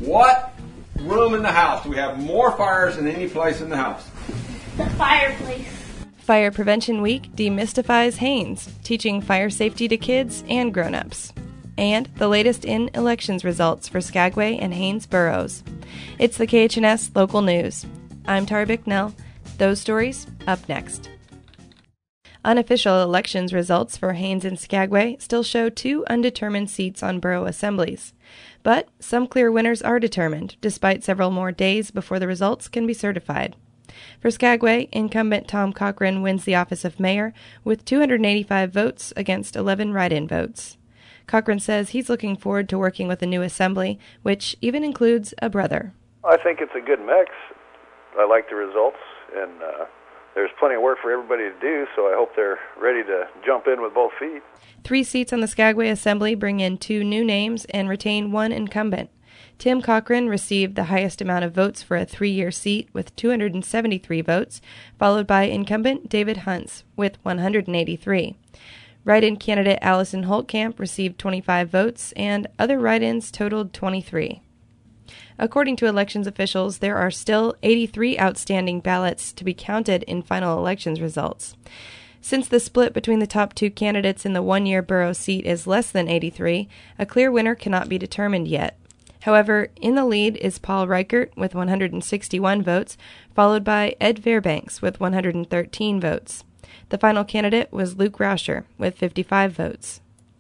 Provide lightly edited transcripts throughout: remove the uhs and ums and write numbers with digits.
What room in the house do we have more fires than any place in the house? The fireplace. Fire Prevention Week demystifies Haines, teaching fire safety to kids and grown-ups. And the latest in elections results for Skagway and Haines boroughs. It's the KHNS Local News. I'm Tara Bicknell. Those stories up next. Unofficial elections results for Haines and Skagway still show 2 undetermined seats on borough assemblies. But some clear winners are determined, despite several more days before the results can be certified. For Skagway, incumbent Tom Cochran wins the office of mayor with 285 votes against 11 write-in votes. Cochran says he's looking forward to working with the new assembly, which even includes a brother. I think it's a good mix. I like the results, and there's plenty of work for everybody to do, so I hope they're ready to jump in with both feet. 3 seats on the Skagway Assembly bring in 2 new names and retain 1 incumbent. Tim Cochran received the highest amount of votes for a 3-year seat with 273 votes, followed by incumbent David Huntz with 183. Write-in candidate Allison Holtkamp received 25 votes, and other write-ins totaled 23. According to elections officials, there are still 83 outstanding ballots to be counted in final elections results. Since the split between the top 2 candidates in the one-year borough seat is less than 83, a clear winner cannot be determined yet. However, in the lead is Paul Reichert with 161 votes, followed by Ed Fairbanks with 113 votes. The final candidate was Luke Rauscher with 55 votes.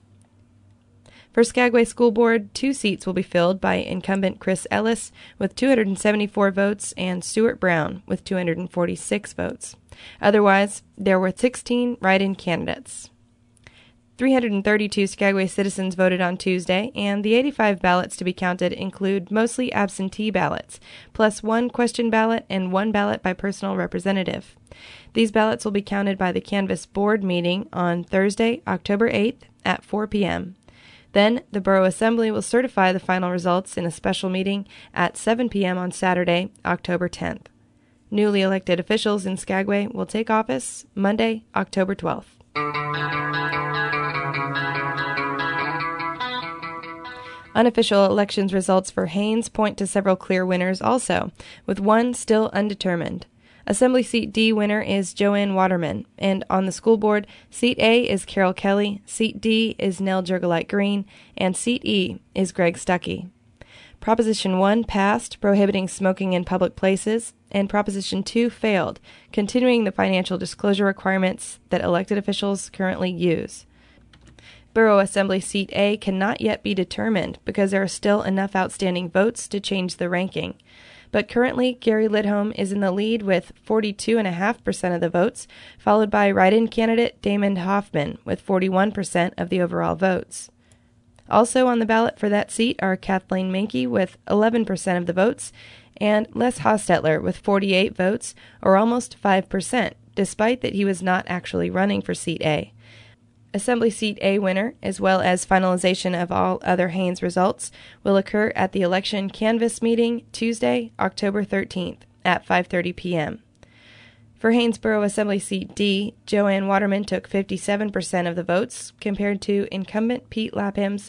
For Skagway School Board, 2 seats will be filled by incumbent Chris Ellis with 274 votes and Stuart Brown with 246 votes. Otherwise, there were 16 write-in candidates. 332 Skagway citizens voted on Tuesday, and the 85 ballots to be counted include mostly absentee ballots, plus 1 question ballot and 1 ballot by personal representative. These ballots will be counted by the Canvass Board meeting on Thursday, October 8th at 4 p.m. Then, the Borough Assembly will certify the final results in a special meeting at 7 p.m. on Saturday, October 10th. Newly elected officials in Skagway will take office Monday, October 12th. Unofficial elections results for Haines point to several clear winners also, with 1 still undetermined. Assembly Seat D winner is Joanne Waterman, and on the school board, Seat A is Carol Kelly, Seat D is Nell Jurgelite Green, and Seat E is Greg Stuckey. Proposition 1 passed, prohibiting smoking in public places, and Proposition 2 failed, continuing the financial disclosure requirements that elected officials currently use. Borough Assembly Seat A cannot yet be determined because there are still enough outstanding votes to change the ranking. But currently, Gary Lidholm is in the lead with 42.5% of the votes, followed by write-in candidate Damon Hoffman with 41% of the overall votes. Also on the ballot for that seat are Kathleen Menke with 11% of the votes and Les Hostetler with 48 votes, or almost 5%, despite that he was not actually running for Seat A. Assembly Seat A winner, as well as finalization of all other Haines results, will occur at the election canvass meeting Tuesday, October 13th at 5:30 p.m. For Haines Borough Assembly Seat D, Joanne Waterman took 57% of the votes, compared to incumbent Pete Lapham's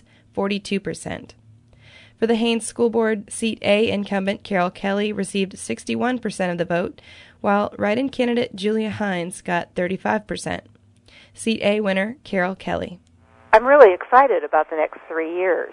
42%. For the Haines School Board, Seat A incumbent Carol Kelly received 61% of the vote, while write-in candidate Julia Hines got 35%. Seat A winner, Carol Kelly. I'm really excited about the next 3 years.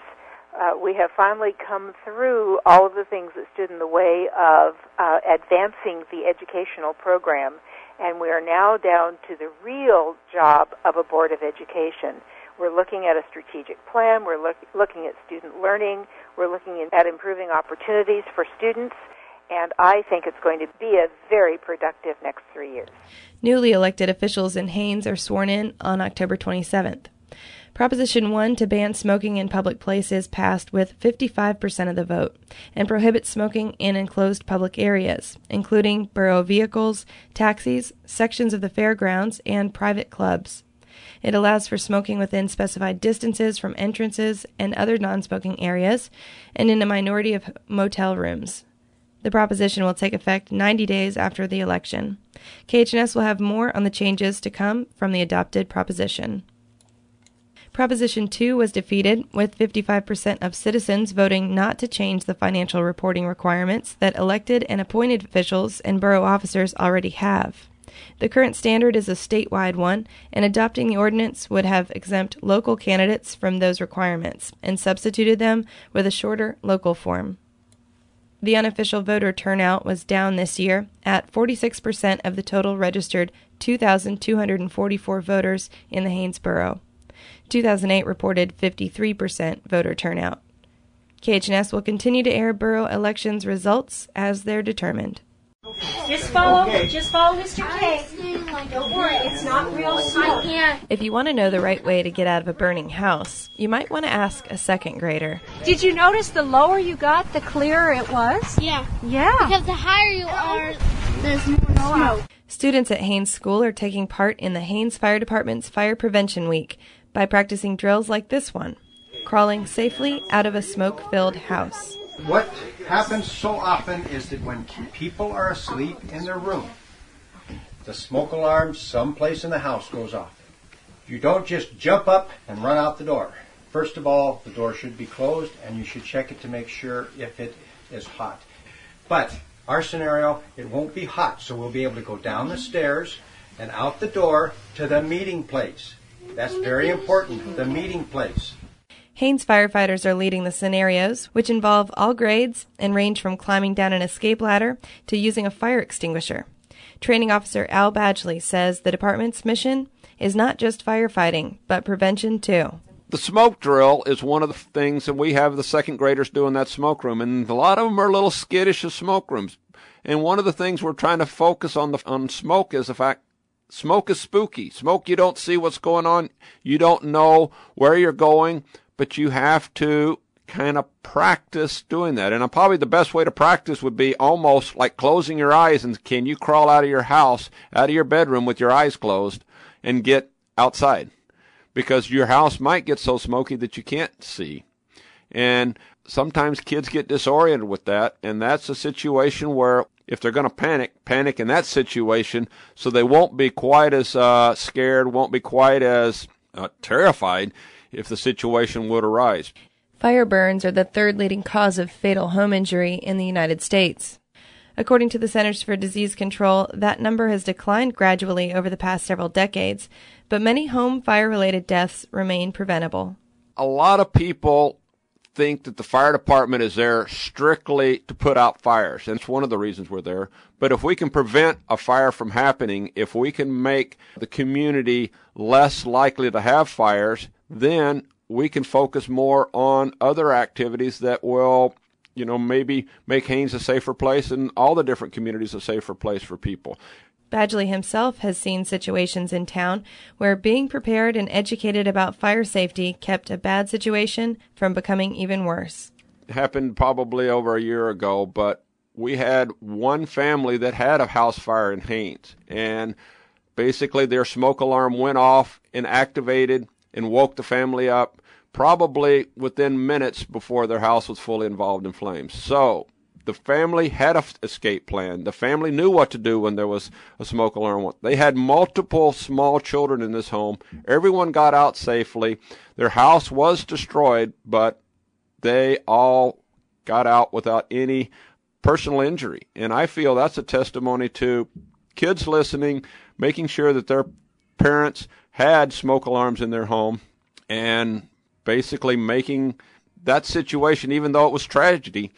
We have finally come through all of the things that stood in the way of advancing the educational program, and we are now down to the real job of a Board of Education. We're looking at a strategic plan, we're looking at student learning, we're looking at improving opportunities for students, and I think it's going to be a very productive next 3 years. Newly elected officials in Haines are sworn in on October 27th. Proposition 1 to ban smoking in public places passed with 55% of the vote and prohibits smoking in enclosed public areas, including borough vehicles, taxis, sections of the fairgrounds, and private clubs. It allows for smoking within specified distances from entrances and other non-smoking areas, and in a minority of motel rooms. The proposition will take effect 90 days after the election. KHNS will have more on the changes to come from the adopted proposition. Proposition 2 was defeated, with 55% of citizens voting not to change the financial reporting requirements that elected and appointed officials and borough officers already have. The current standard is a statewide one, and adopting the ordinance would have exempt local candidates from those requirements and substituted them with a shorter local form. The unofficial voter turnout was down this year at 46% of the total registered 2,244 voters in the Haines Borough. 2008 reported 53% voter turnout. KHNS will continue to air borough elections results as they're determined. Just follow Mr. K. Don't worry, it's not real smoke. If you want to know the right way to get out of a burning house, you might want to ask a second grader. Did you notice the lower you got, the clearer it was? Yeah. Yeah. Because the higher you are, there's more smoke. Students at Haines School are taking part in the Haines Fire Department's Fire Prevention Week by practicing drills like this one, crawling safely out of a smoke-filled house. What happens so often is that when people are asleep in their room, the smoke alarm someplace in the house goes off. You don't just jump up and run out the door. First of all, the door should be closed and you should check it to make sure if it is hot. But our scenario, it won't be hot, so we'll be able to go down the stairs and out the door to the meeting place. That's very important, the meeting place. Haines firefighters are leading the scenarios, which involve all grades and range from climbing down an escape ladder to using a fire extinguisher. Training Officer Al Badgley says the department's mission is not just firefighting, but prevention too. The smoke drill is one of the things that we have the second graders do in that smoke room, and a lot of them are a little skittish of smoke rooms. And one of the things we're trying to focus on smoke is the fact smoke is spooky. Smoke, you don't see what's going on. You don't know where you're going, but you have to kind of practice doing that. And probably the best way to practice would be almost like closing your eyes, and can you crawl out of your house, out of your bedroom with your eyes closed and get outside? Because your house might get so smoky that you can't see. And sometimes kids get disoriented with that, and that's a situation where if they're going to panic in that situation, so they won't be quite as scared, won't be quite as terrified if the situation would arise. Fire burns are the third leading cause of fatal home injury in the United States. According to the Centers for Disease Control, that number has declined gradually over the past several decades, but many home fire-related deaths remain preventable. A lot of people think that the fire department is there strictly to put out fires, and it's one of the reasons we're there. But if we can prevent a fire from happening, if we can make the community less likely to have fires, then we can focus more on other activities that will, maybe make Haines a safer place and all the different communities a safer place for people. Badgley himself has seen situations in town where being prepared and educated about fire safety kept a bad situation from becoming even worse. It happened probably over a year ago, but we had one family that had a house fire in Haines, and basically their smoke alarm went off and activated and woke the family up probably within minutes before their house was fully involved in flames. So the family had an escape plan. The family knew what to do when there was a smoke alarm. They had multiple small children in this home. Everyone got out safely. Their house was destroyed, but they all got out without any personal injury. And I feel that's a testimony to kids listening, making sure that their parents had smoke alarms in their home, and basically making that situation, even though it was tragedy,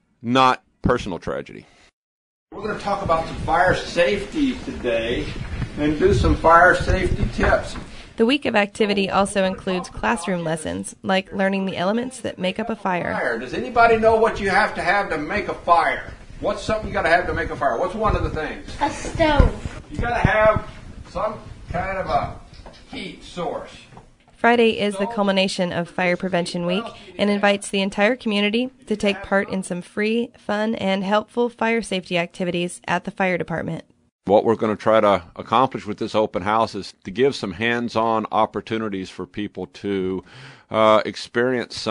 not personal tragedy. We're going to talk about some fire safety today and do some fire safety tips. The week of activity also includes classroom lessons, like learning the elements that make up a fire. Does anybody know what you have to make a fire? What's something you got to have to make a fire? What's one of the things? A stove. You got to have some kind of a heat source. Friday is the culmination of Fire Prevention Week and invites the entire community to take part in some free, fun, and helpful fire safety activities at the fire department. What we're going to try to accomplish with this open house is to give some hands-on opportunities for people to experience some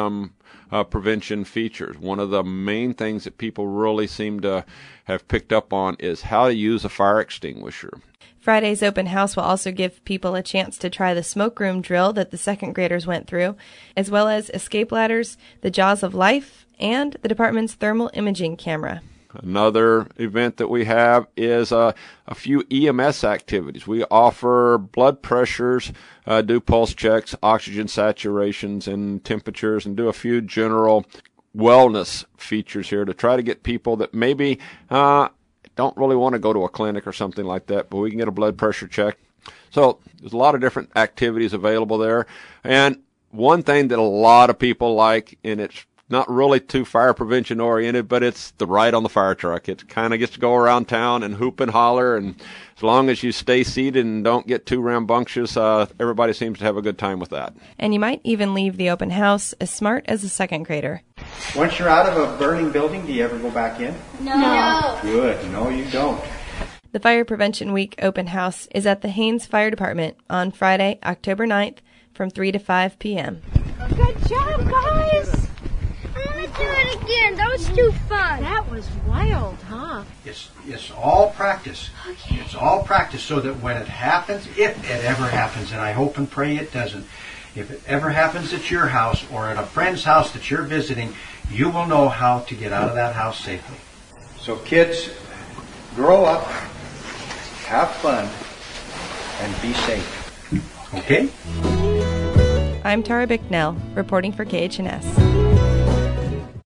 prevention features. One of the main things that people really seem to have picked up on is how to use a fire extinguisher. Friday's open house will also give people a chance to try the smoke room drill that the second graders went through, as well as escape ladders, the Jaws of Life, and the department's thermal imaging camera. Another event that we have is a few EMS activities. We offer blood pressures, do pulse checks, oxygen saturations and temperatures, and do a few general wellness features here to try to get people that maybe don't really want to go to a clinic or something like that, but we can get a blood pressure check. So there's a lot of different activities available there. And one thing that a lot of people like, and it's not really too fire prevention oriented, but it's the ride on the fire truck. It kind of gets to go around town and hoop and holler, and as long as you stay seated and don't get too rambunctious, everybody seems to have a good time with that. And you might even leave the open house as smart as a second grader. Once you're out of a burning building, do you ever go back in? No. Good. No, you don't. The Fire Prevention Week open house is at the Haines Fire Department on Friday, October 9th from 3 to 5 p.m. Good job, guys! Let me do it again. That was too fun. That was wild, huh? It's all practice. Okay. It's all practice so that when it happens, if it ever happens, and I hope and pray it doesn't, if it ever happens at your house or at a friend's house that you're visiting, you will know how to get out of that house safely. So kids, grow up, have fun, and be safe. Okay? I'm Tara Bicknell, reporting for KHNS.